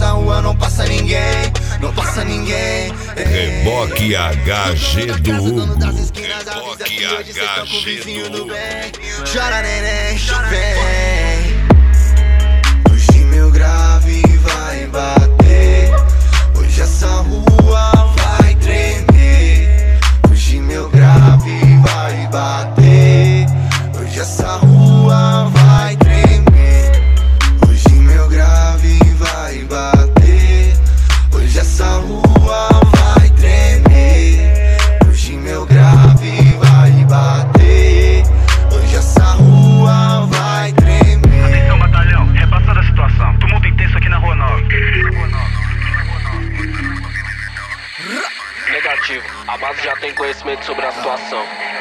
nessa rua não passa ninguém, não passa ninguém. Reboque HG do Hugo. Reboque HG do Hugo. Chora neném, vem. Hoje meu grave vai bater. Hoje essa rua vai tremer. Hoje meu grave vai bater. Hoje essa rua vai tremer. Hoje meu grave vai bater. Hoje essa rua vai tremer. Hoje meu grave vai bater. Hoje essa rua vai tremer. Atenção, batalhão, repassando a situação. Tumulto intenso aqui na Rua 9. Negativo, a base já tem conhecimento sobre a situação.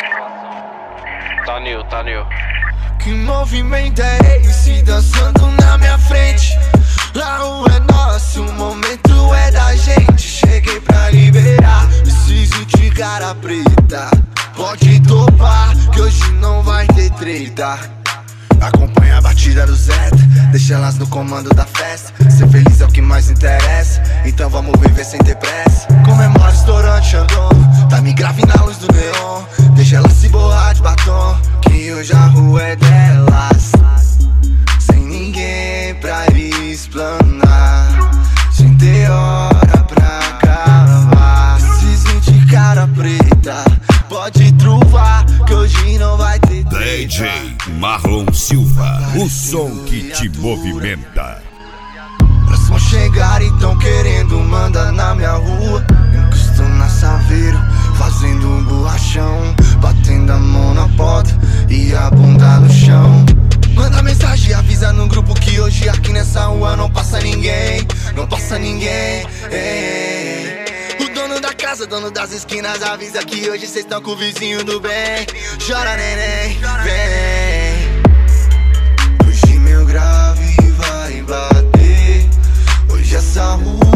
Tá new. Que movimento é esse dançando na minha frente? A rua é nossa, o momento é da gente. Cheguei pra liberar esses 20 cara preta. Pode topar que hoje não vai ter treta. Acompanha a batida do Zeta, deixa elas no comando da festa. Ser feliz é o que mais interessa, então vamos viver sem ter pressa. Comemora estourante Xandão, tá me grave na luz do neon. Deixa elas se borrar de batom, que hoje a rua é delas. Sem ninguém pra explanar, sem ter hora pra acabar. Esses 20 cara preta, pode truvar que hoje não vai ter treta. DJ Marlon Silva, o som que te movimenta. Próximo a chegar e tão querendo mandar na minha rua. Encosto na Saveiro, fazendo um borrachão, batendo a mão na porta e a bunda no chão. Manda mensagem, avisa no grupo que hoje aqui nessa rua não passa ninguém, não passa ninguém. O dono da casa, dono das esquinas, avisa que hoje cês tão com o vizinho do bem. Chora neném, vem. Hoje meu grave vai bater. Hoje essa rua